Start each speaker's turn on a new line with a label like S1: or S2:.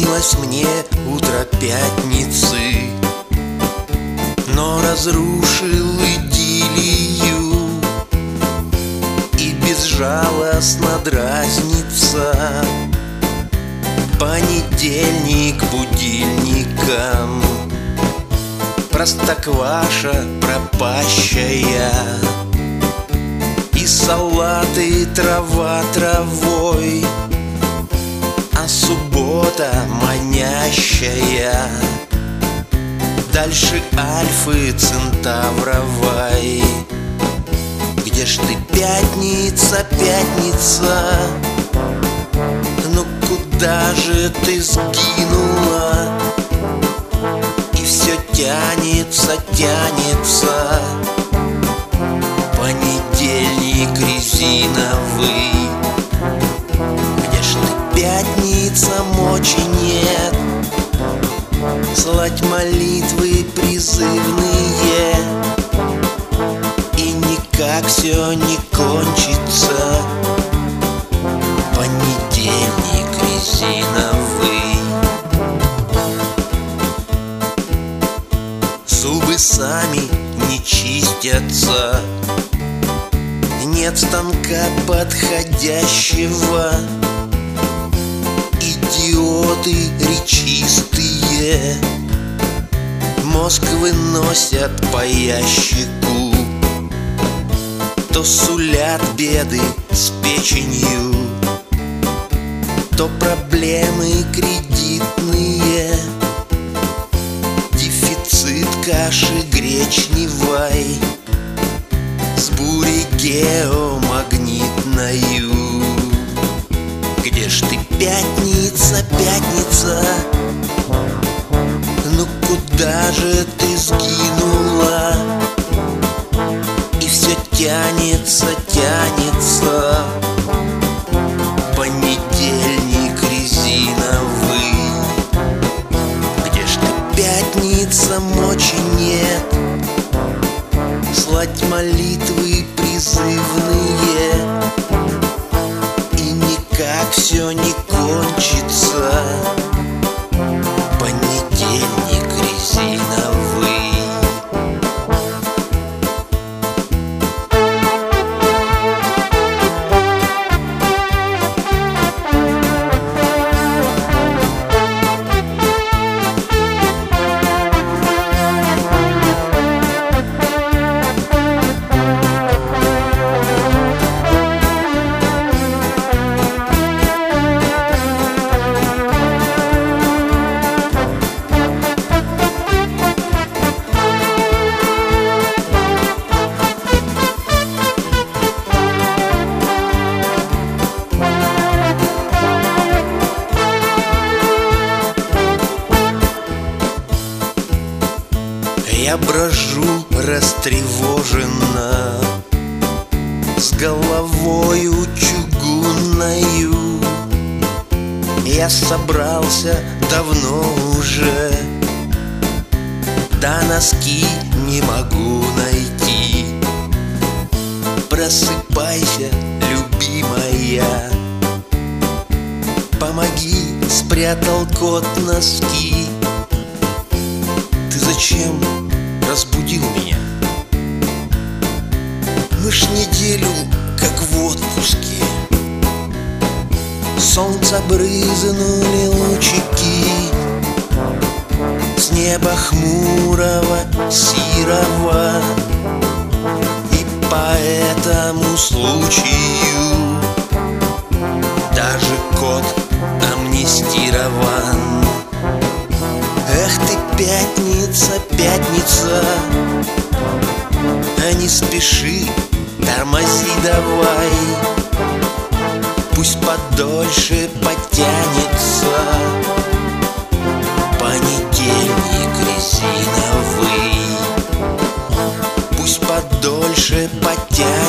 S1: Снилось мне утро пятницы, но разрушил идиллию и безжалостно дразнится понедельник будильником. Простокваша пропащая и салаты трава травой, а суббота манящая дальше Альфы Центавровой. Где ж ты, пятница, пятница? Ну куда же ты сгинула? И все тянется, тянется понедельник резиновый. Где ж ты, пятница, мочи нет слать молитвы призывные, и никак все не кончится понедельник резиновый. Зубы сами не чистятся, нет станка подходящего, идиоты речистые мозг выносят по ящику, то сулят беды с печенью, то проблемы кредитные, дефицит каши гречневой с бурей геомагнитною. Где ж ты, пятница, пятница? Ну куда же ты сгинула? И все тянется, тянется понедельник резиновый. Где ж ты, пятница, мочи нет слать молитвы призывные, и никак все не кончится понедельник резиновый. Я брожу растревоженно, с головою чугунною. Я собрался давно уже, да носки не могу найти. Просыпайся, любимая, помоги, спрятал кот носки. Ты зачем разбудил меня? Мы ж неделю как в отпуске. Солнца брызнули лучики с неба хмурого, серого, и по этому случаю даже кот амнистирован. Эх ты, пятница, пятница, а не спеши, тормози давай, пусть подольше потянется понедельник резиновый, пусть подольше потянется